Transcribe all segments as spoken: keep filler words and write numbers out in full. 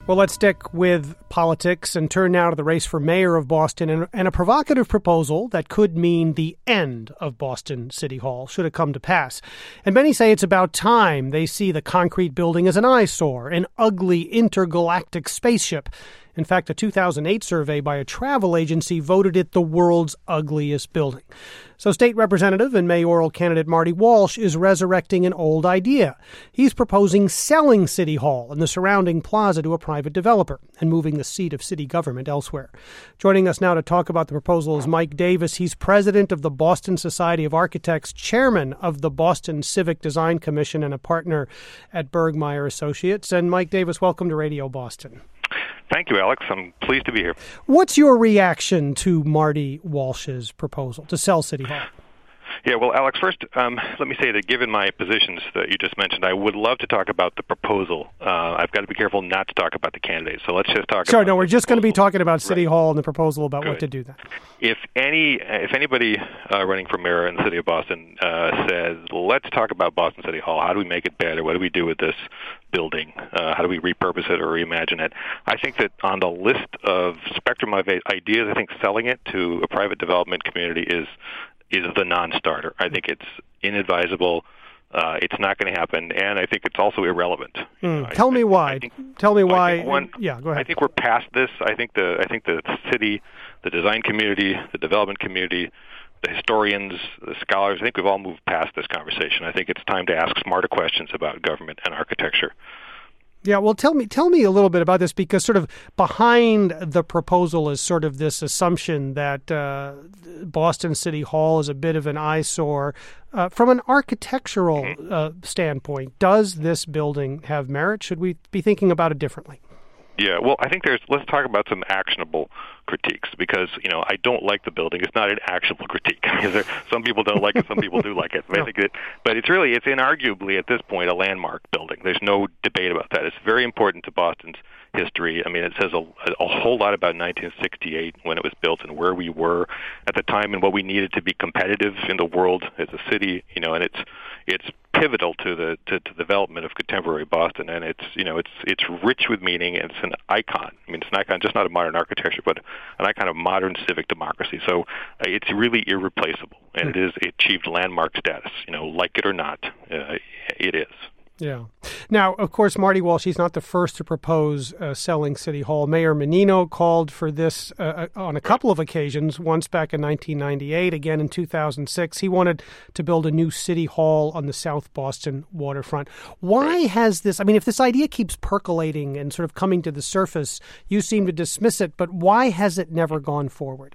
Well, let's stick with politics and turn now to the race for mayor of Boston and, and a provocative proposal that could mean the end of Boston City Hall, should it come to pass. And many say it's about time. They see the concrete building as an eyesore, an ugly intergalactic spaceship. In fact, a two thousand eight survey by a travel agency voted it the world's ugliest building. So state representative and mayoral candidate Marty Walsh is resurrecting an old idea. He's proposing selling City Hall and the surrounding plaza to a private developer and moving the seat of city government elsewhere. Joining us now to talk about the proposal is Mike Davis. He's president of the Boston Society of Architects, chairman of the Boston Civic Design Commission, and a partner at Bergmeyer Associates. And Mike Davis, welcome to Radio Boston. Thank you, Alex. I'm pleased to be here. What's your reaction to Marty Walsh's proposal to sell City Hall? Yeah, well, Alex, first, um, let me say that given my positions that you just mentioned, I would love to talk about the proposal. Uh, I've got to be careful not to talk about the candidate, so let's just talk Sorry, about no, we're just going to be talking about City right. Hall and the proposal about Good. what to do then. If any, if anybody uh, running for mayor in the city of Boston uh, says, let's talk about Boston City Hall, how do we make it better, what do we do with this building, uh, how do we repurpose it or reimagine it, I think that on the list of spectrum of ideas, I think selling it to a private development community is is the non-starter. I think it's inadvisable. Uh, it's not going to happen, and I think it's also irrelevant. Mm. I, Tell me I, why. I think, Tell me well, why. I think one, yeah, go ahead. I think we're past this. I think the I think the city, the design community, the development community, the historians, the scholars, I think we've all moved past this conversation. I think it's time to ask smarter questions about government and architecture. Yeah, well, tell me tell me a little bit about this, because sort of behind the proposal is sort of this assumption that uh, Boston City Hall is a bit of an eyesore. Uh, from an architectural uh, standpoint, does this building have merit? Should we be thinking about it differently? Yeah, well, I think there's, let's talk about some actionable critiques, because, you know, I don't like the building. It's not an actionable critique. There, some people don't like it, some people do like it. But, no. I think it, but it's really, it's inarguably at this point a landmark building. There's no debate about that. It's very important to Boston's history. I mean, it says a, a whole lot about nineteen sixty-eight when it was built and where we were at the time and what we needed to be competitive in the world as a city, you know, and it's it's pivotal to the to, to the development of contemporary Boston, and it's you know it's it's rich with meaning, and it's an icon. I mean, it's an icon just not of modern architecture, but an icon of modern civic democracy. So uh, it's really irreplaceable, and it is it achieved landmark status. You know, like it or not, uh, it is. Yeah. Now, of course, Marty Walsh, he's not the first to propose uh, selling City Hall. Mayor Menino called for this uh, on a couple of occasions, once back in nineteen ninety-eight, again in two thousand six. He wanted to build a new City Hall on the South Boston waterfront. Why has this, I mean, if this idea keeps percolating and sort of coming to the surface, you seem to dismiss it, but why has it never gone forward?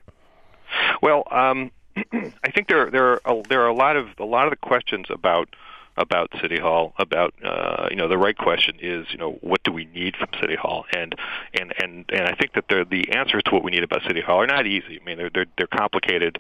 Well, um, I think there there are a, there are a lot of a lot of the questions about about City Hall, about uh, you know the right question is you know what do we need from City Hall, and and and, and I think that the the answers to what we need about City Hall are not easy. I mean they're they're, they're complicated,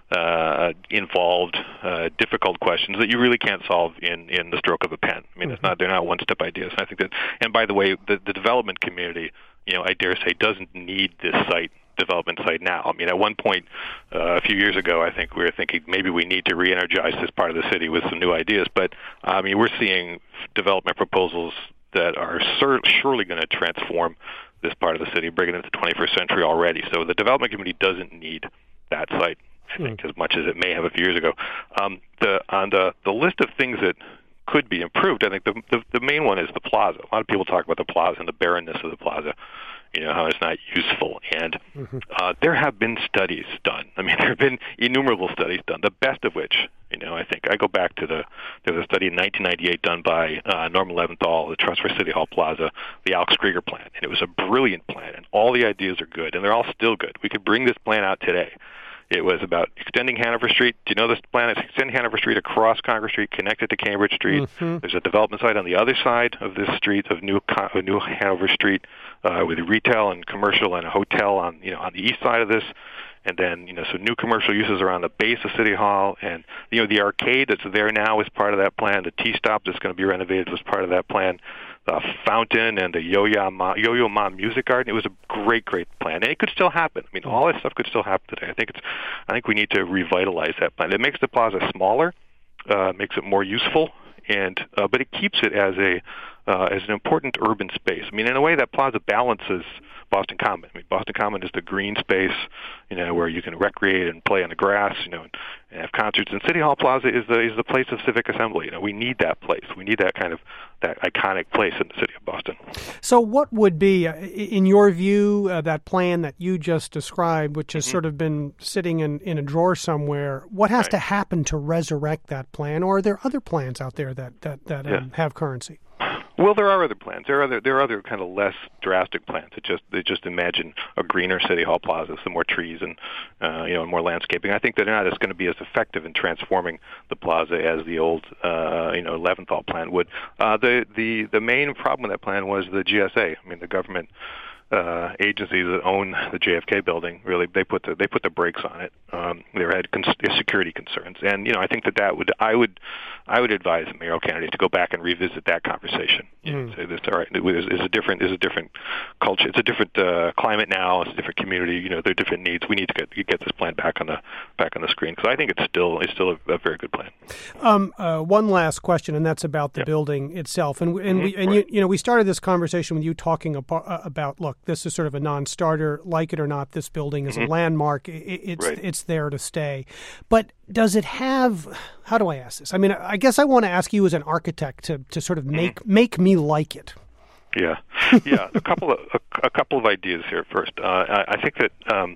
uh, involved, uh, difficult questions that you really can't solve in, in the stroke of a pen. I mean it's not they're not one step ideas. And I think that, and by the way, the, the development community, you know I dare say, doesn't need this site. Development site now. I mean, at one point uh, a few years ago, I think we were thinking maybe we need to re-energize this part of the city with some new ideas. But I mean, we're seeing development proposals that are sur- surely going to transform this part of the city, bring it into the twenty-first century already. So the development community doesn't need that site, I think, mm. as much as it may have a few years ago. Um, the on the the list of things that could be improved, I think the, the the main one is the plaza. A lot of people talk about the plaza and the barrenness of the plaza. You know, how it's not useful. And mm-hmm. uh, there have been studies done. I mean, there have been innumerable studies done, the best of which, you know, I think I go back to the, there was a study in nineteen ninety-eight done by uh, Norman Leventhal, the Trust for City Hall Plaza, the Alex Krieger plan. And it was a brilliant plan, and all the ideas are good, and they're all still good. We could bring this plan out today. It was about extending Hanover Street. Do you know this plan? It's extend Hanover Street across Congress Street, connected to Cambridge Street. Mm-hmm. There's a development site on the other side of this street of New of New Hanover Street, uh, with retail and commercial and a hotel on you know on the east side of this. And then, you know, so new commercial uses around the base of City Hall, and you know the arcade that's there now is part of that plan. The T-Stop that's going to be renovated was part of that plan. The fountain and the Yo-Yo Ma, Yo-Yo Ma Music Garden. It was a great, great plan, and it could still happen. I mean, all that stuff could still happen today. I think it's, I think we need to revitalize that plan. It makes the plaza smaller, uh, makes it more useful, and uh, but it keeps it as a uh, as an important urban space. I mean, in a way, that plaza balances Boston Common. I mean, Boston Common is the green space, you know, where you can recreate and play on the grass, you know, and, and have concerts. And City Hall Plaza is the is the place of civic assembly. You know, we need that place. We need that kind of that iconic place in the city of Boston. So, what would be, uh, in your view, uh, that plan that you just described, which has mm-hmm. sort of been sitting in, in a drawer somewhere? What has right. to happen to resurrect that plan, or are there other plans out there that that that yeah. um, have currency? Well, there are other plans. There are other there are other kind of less drastic plans. That just they just imagine a greener City Hall Plaza, some more trees and uh, you know more landscaping. I think that not it's going to be as effective in transforming the plaza as the old uh, you know Leventhal plan would. Uh, the the the main problem with that plan was the G S A. I mean, the government uh, agencies that own the J F K building really they put the they put the brakes on it. Um, they had cons- security concerns, and you know I think that that would I would I would advise the mayoral candidate to go back and revisit that conversation. You know, mm. say this, all right, it's a different it's a different culture, it's a different uh, climate now, it's a different community. You know, there are different needs. We need to get get this plan back on the back on the screen because I think it's still it's still a, a very good plan. Um, uh, one last question, and that's about the yep. building itself. And and mm-hmm. we and right. you you know we started this conversation with you talking about, uh, about look, this is sort of a non-starter. Like it or not, this building is mm-hmm. a landmark. It, it's right. it's there to stay. But does it have? How do I ask this? I mean, I guess I want to ask you as an architect to, to sort of make mm-hmm. make me like it. Yeah, yeah. A couple of a, a couple of ideas here. First, uh, I, I think that um,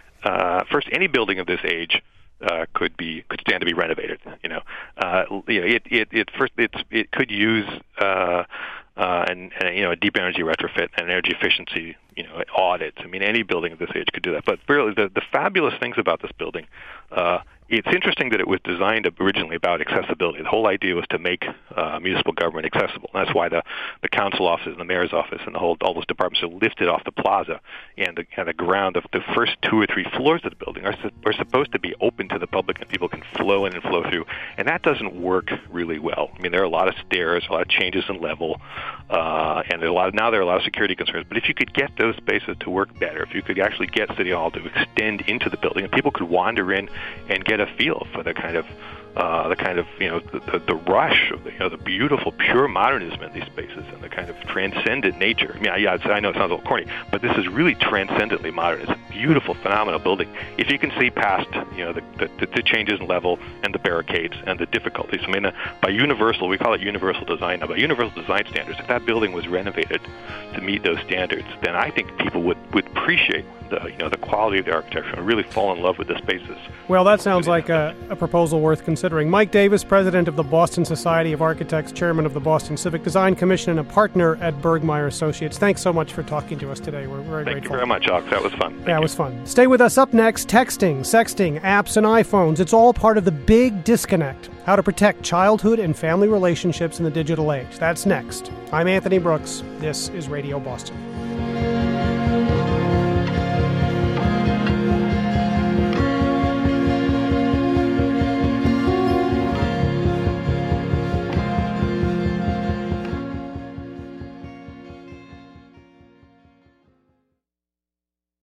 uh, first, any building of this age uh, could be could stand to be renovated. You know, uh, you know, it it it first it's it could use. Uh, Uh, and, and you know a deep energy retrofit and energy efficiency you know audits. I mean, any building of this age could do that. But really, the the fabulous things about this building, uh, it's interesting that it was designed originally about accessibility. The whole idea was to make uh, municipal government accessible. That's why the the council offices and the mayor's office and the whole all those departments are lifted off the plaza, and the, and the ground of the first two or three floors of the building are are supposed to be open to the public and people can flow in and flow through. And that doesn't work really well. I mean, there are a lot of stairs, a lot of changes in level. Uh, and there are a lot of, now there are a lot of security concerns. But if you could get those spaces to work better, if you could actually get City Hall to extend into the building, and people could wander in and get a feel for the kind of uh, the kind of you know the, the, the rush of the, you know the beautiful pure modernism in these spaces and the kind of transcendent nature. I mean, I, yeah, I know it sounds a little corny, but this is really transcendently modern. It's a beautiful, phenomenal building. If you can see past you know the, the, the changes in level and the barricades and the difficulties. I mean, uh, by universal, we call it universal design now. By universal design standards, if that building was renovated to meet those standards, then I think people would, would appreciate the you know the quality of the architecture and really fall in love with the spaces. Well, that sounds like a, a proposal worth considering. Mike Davis, president of the Boston Society of Architects, chairman of the Boston Civic Design Commission, and a partner at Bergmeyer Associates. Thanks so much for talking to us today. We're very Thank grateful. Thank you very much, Alex. That was fun. Thank yeah, you. it was fun. Stay with us. Up next, texting, sexting, apps, and iPhones. It's all part of the big disconnect. How to protect childhood and family relationships in the digital age. That's next. I'm Anthony Brooks. This is Radio Boston.